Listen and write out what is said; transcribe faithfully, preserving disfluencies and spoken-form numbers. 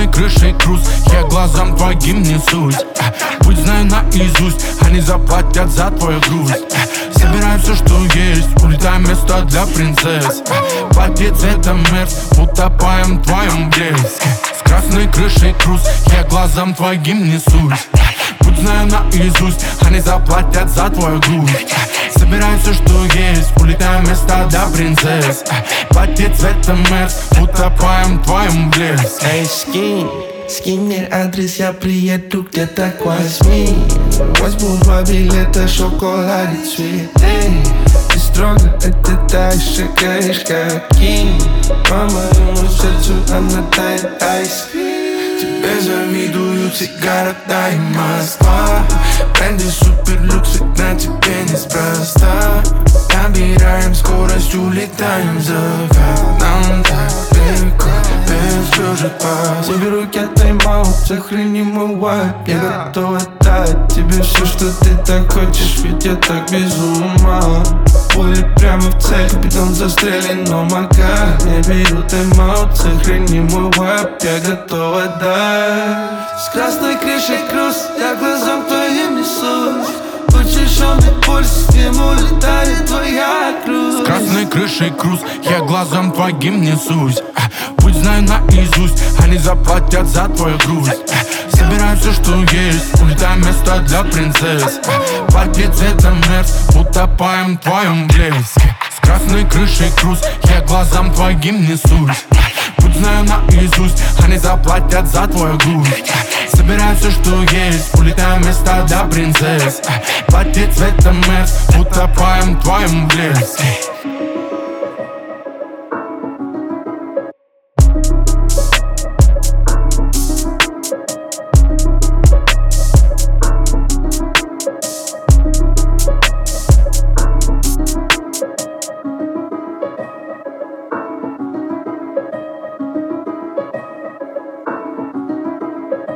красной крышей круз, я глазам твоим несусь. Пусть знаю наизусть, они заплатят за твою грусть. Собираем все, что есть, улетаем место для принцесс. Платье цветом мерз, утопаем в твоем блеске. С красной крышей круз, я глазам твоим несусь. Пусть знаю наизусть, они заплатят за твою грусть. Собираем все, что есть, улетаем место для принцесс. Платье цветом мерз, утопаем в твоем блеске. Эй, скинь, скинь мне адрес, я приеду где-то к восьми. Возьму два билета, шоколад и цвет. Эй, ты строго одеваешь, шагаешь как кинь. По моему сердцу она тает айскрим. Тебе завидуют все города и Москва. Бренды суперлюкс, ведь на тебе неспроста. Набираем скорость, улетаем за город. Нам так легко, без чужих паз. Заберу я тайм-аут, сохрани мой вайб. Я готов отдать тебе все, что ты так хочешь, ведь я так без ума. Пули прямо в цель, капитан застрелен, но мака. Не беру тайм-аут, сохрани мой вайб. Я готов отдать. С красной крышей круз, я глазам твоим несусь. Учащенный пульс, с ним улетает твоя грусть. С красной крышей круз, я глазам твоим несусь. Пусть знаю наизусть, они заплатят за твою грусть. Собираем все, что есть, улетаем место для принцесс. Платье цветом мерз, утопаем в твоем блеске. С красной крышей круз, я глазам твоим несусь. Пусть знаю наизусть, они заплатят за твою грусть. Собираем все, что есть, улетаем место для принцесс. Платье цветом мерз, утопаем в твоем блеске.